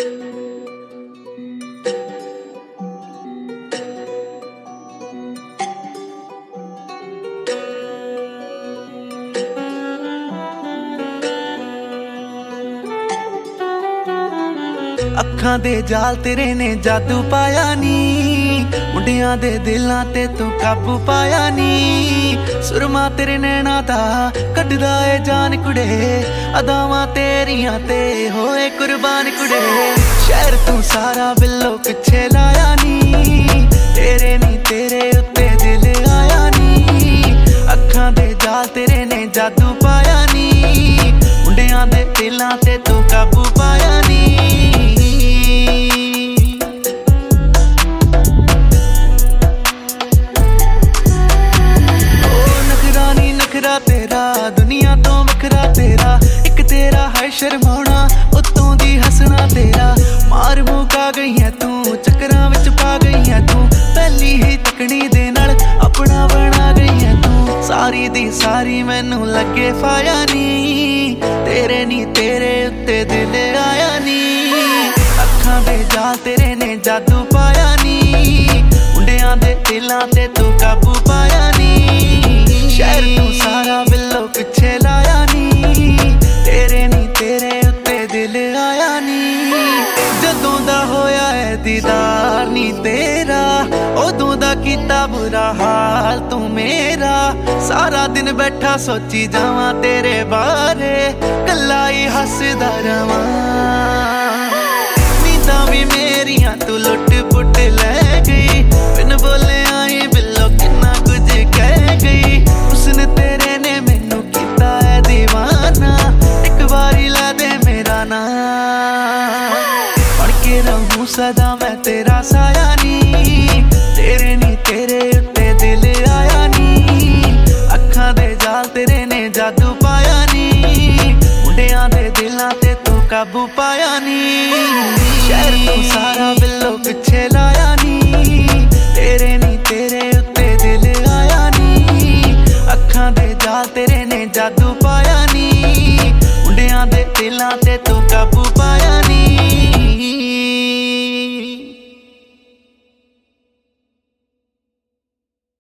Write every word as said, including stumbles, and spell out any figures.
ਅੱਖਾਂ ਦੇ ਜਾਲ ਤੇਰੇ ਨੇ ਜਾਦੂ ਪਾਇਆ ਨੀ, ਮੁੰਡਿਆਂ ਦੇ ਦਿਲਾਂ ਤੇ ਤੂੰ ਕਾਬੂ ਪਾਇਆ ਨੀ। ਸੁਰਮਾ ਤੇਰੇ ਨੈਣਾ ਦਾ ਕੱਢਦਾ ਏ ਜਾਨ ਕੁੜੇ, ਅਦਾਵਾਂ ਤੇਰੀਆਂ ਤੇ ਹੋਏ ਕੁਰਬਾਨ ਕੁੜੇ। ਸ਼ਹਿਰ ਤੂੰ ਸਾਰਾ ਬਿੱਲੋ ਪਿੱਛੇ ਲਾਇਆ ਨੀ, ਤੇਰੇ ਨੀ ਤੇਰੇ ਉੱਤੇ ਦਿਲ ਆਇਆ ਨੀ। ਅੱਖਾਂ ਦੇ ਜਾਲ ਤੇਰੇ ਨੇ ਜਾਦੂ ਪਾਇਆ ਨੀ, ਮੁੰਡਿਆਂ ਦੇ ਦਿਲਾਂ ਤੇ ਤੂੰ ਕਾਬੂ ਪਾਇਆ ਨੀ। ਤੇਰਾ ਦੁਨੀਆ ਤੋਂ ਵੱਖਰਾ ਤੇਰਾ, ਇੱਕ ਤੇਰਾ ਹੈ ਸ਼ਰਮਾਉਣਾ ਉੱਤੋਂ ਦੀ ਹੱਸਣਾ ਤੇਰਾ। ਮਾਰ ਮੁਕਾ ਗਈ ਹੈ ਤੂੰ, ਚੱਕਰਾਂ ਵਿੱਚ ਪਾ ਗਈ ਹੈ ਤੂੰ, ਪਹਿਲੀ ਹੀ ਤਕਣੀ ਦੇ ਨਾਲ ਆਪਣਾ ਬਣਾ ਗਈ ਹੈ ਤੂੰ। ਸਾਰੀ ਦੀ ਸਾਰੀ ਮੈਨੂੰ ਲੱਗੇ ਫਾਇਆ ਨੀ, ਤੇਰੇ ਨੀ ਤੇਰੇ ਉੱਤੇ ਦਿਲ ਆਇਆ ਨੀ। ਅੱਖਾਂ ਦੇ ਜਾਲ ਤੇਰੇ ਨੇ ਜਾਦੂ ਪਾਇਆ ਨੀ, ਮੁੰਡਿਆਂ ਦੇ ਦਿਲਾਂ ਤੇ ਤੂੰ ਕਾਬੂ ਪਾਇਆ ਨੀ। ਸ਼ਹਿਰ ਤੂੰ ਸਾਰਾ ਬਿੱਲੋ ਪਿੱਛੇ ਲਾਇਆ ਨੀ, ਤੇਰੇ ਨੀ ਤੇਰੇ ਉੱਤੇ ਦਿਲ ਆਇਆ ਨੀ। ਜਦੋਂ ਦਾ ਹੋਇਆ ਏ ਦੀਦਾਰ ਨੀ ਤੇਰਾ, ਉਦੋਂ ਦਾ ਕੀਤਾ ਬੁਰਾ ਹਾਲ ਤੂੰ ਮੇਰਾ। ਸਾਰਾ ਦਿਨ ਬੈਠਾ ਸੋਚੀ ਜਾਵਾਂ ਤੇਰੇ ਬਾਰੇ, ਕੱਲਾ ਹੀ ਹੱਸਦਾ ਰਵਾਂ। ਨੀਂਦਾਂ ਵੀ ਮੇਰੀਆਂ ਤੂੰ ਲੁੱਟ ਪੁੱਟ ਲੈ ਗਈ, ਬਿਨ ਬੋਲਿਆ ਹੀ ਬਿੱਲੋ ਕਿੰਨਾ ਕੁਝ ਕਹਿ ਗਈ। ਉਸਨੇ ਤੇਰੇ ਨੇ ਮੈਨੂੰ ਕੀਤਾ ਹੈ ਦੀਵਾਨਾ, ਇੱਕ ਵਾਰੀ ਲੈ ਦੇ ਮੇਰਾ ਨਾਂ। ਬਣ ਕੇ ਰਹੂੰ ਸਦਾ ਮੈਂ ਤੇਰਾ ਸਾਇਆ ਨੀ, ਤੇਰੇ ਨੀ ਤੇਰੇ ਉੱਤੇ ਦਿਲ ਆਇਆ ਨੀ। ਅੱਖਾਂ ਦੇ ਜਾਲ ਤੇਰੇ ਨੇ ਜਾਦੂ ਪਾਇਆ ਨੀ, ਮੁੰਡਿਆਂ ਦੇ ਦਿਲਾਂ ਤੇ ਤੂੰ ਕਾਬੂ ਪਾਇਆ ਨੀ। ਸ਼ਹਿਰ ਤੂੰ ਸਾਰਾ ਬਿੱਲੋ ਪਿੱਛੇ ਲਾਇਆ ਨੀ, ਤੇਰੇ ਨੀ ਤੇਰੇ ਉੱਤੇ ਦਿਲ ਆਇਆ ਨੀ। ਅੱਖਾਂ ਦੇ ਜਾਲ ਤੇਰੇ ਨੇ ਜਾਦੂ ਪਾਇਆ ਨੀ, ਮੁੰਡਿਆਂ ਦੇ ਦਿਲਾਂ ਤੇ ਤੂੰ ਕਾਬੂ